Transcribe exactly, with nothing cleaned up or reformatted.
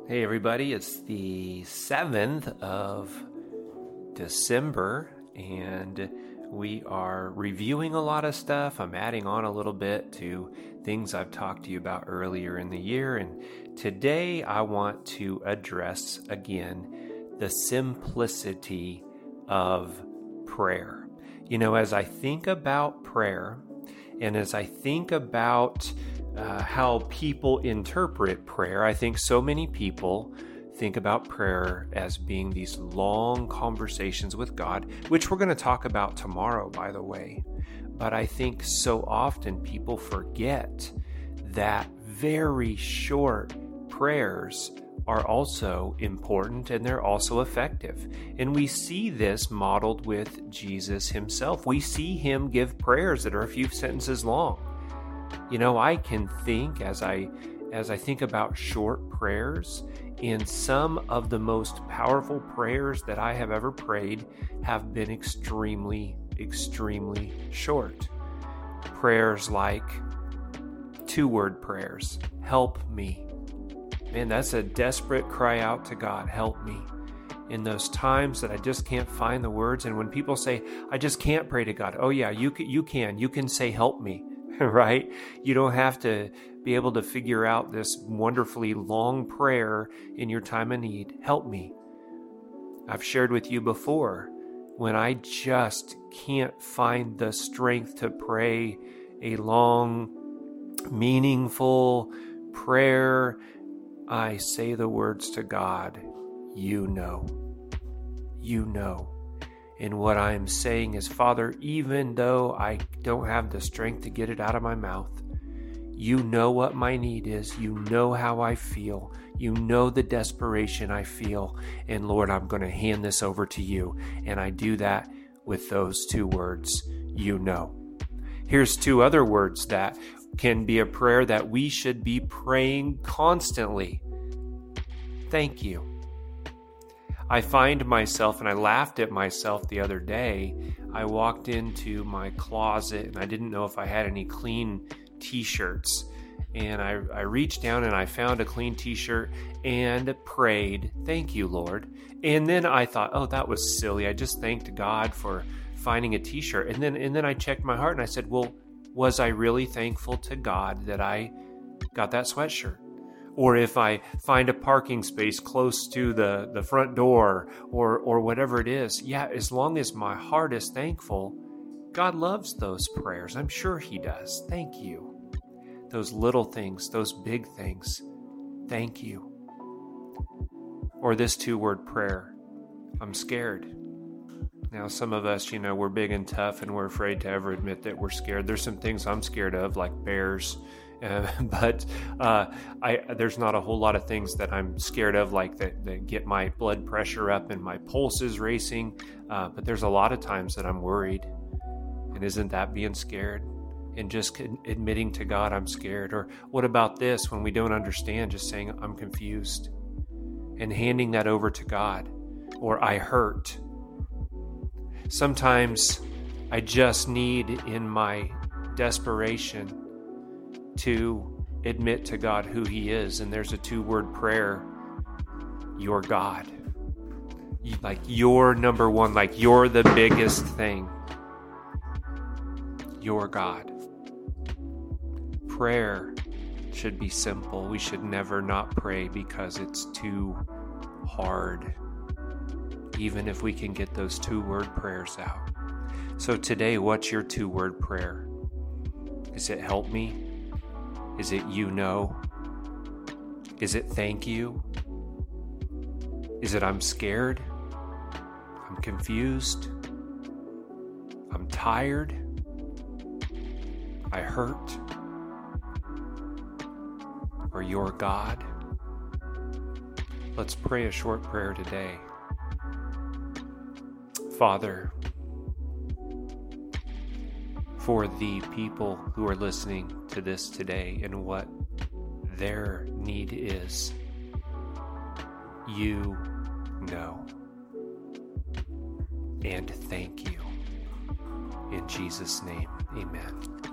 Hey everybody, it's the seventh of December and we are reviewing a lot of stuff. I'm adding on a little bit to things I've talked to you about earlier in the year, and today I want to address again the simplicity of prayer. You know, as I think about prayer and as I think about Uh, how people interpret prayer, I think so many people think about prayer as being these long conversations with God, which we're going to talk about tomorrow, by the way. But I think so often people forget that very short prayers are also important and they're also effective. And we see this modeled with Jesus himself. We see him give prayers that are a few sentences long. You know, I can think as I as I think about short prayers, and some of the most powerful prayers that I have ever prayed have been extremely, extremely short. Prayers like two-word prayers, help me. Man, that's a desperate cry out to God, help me. In those times that I just can't find the words, and when people say, I just can't pray to God, oh yeah, you can, you can, you can say help me. Right? You don't have to be able to figure out this wonderfully long prayer in your time of need. Help me. I've shared with you before, when I just can't find the strength to pray a long, meaningful prayer, I say the words to God, you know, you know. And what I'm saying is, Father, even though I don't have the strength to get it out of my mouth, you know what my need is. You know how I feel. You know the desperation I feel. And Lord, I'm going to hand this over to you. And I do that with those two words, you know. Here's two other words that can be a prayer that we should be praying constantly. Thank you. I find myself, and I laughed at myself the other day, I walked into my closet and I didn't know if I had any clean t-shirts. And I, I reached down and I found a clean t-shirt and prayed, thank you, Lord. And then I thought, oh, that was silly. I just thanked God for finding a t-shirt. And then, and then I checked my heart and I said, well, was I really thankful to God that I got that sweatshirt? Or if I find a parking space close to the, the front door or or whatever it is, yeah, as long as my heart is thankful, God loves those prayers. I'm sure he does. Thank you. Those little things, those big things, thank you. Or this two-word prayer, I'm scared. Now, some of us, you know, we're big and tough and we're afraid to ever admit that we're scared. There's some things I'm scared of, like bears. Uh, but uh, I, there's not a whole lot of things that I'm scared of, like that, that get my blood pressure up and my pulse is racing. Uh, but there's a lot of times that I'm worried. And isn't that being scared? And just admitting to God I'm scared? Or what about this, when we don't understand, just saying I'm confused and handing that over to God? Or I hurt. Sometimes I just need, in my desperation, to admit to God who he is. And there's a two-word prayer, you're God. You, like you're number one, like you're the biggest thing. You're God. Prayer should be simple. We should never not pray because it's too hard, even if we can get those two-word prayers out. So today, what's your two-word prayer? Is it help me? Is it you know? Is it thank you? Is it I'm scared? I'm confused? I'm tired? I hurt? Or you're God? Let's pray a short prayer today. Father, for the people who are listening to this today and what their need is, you know. And thank you. In Jesus' name, amen.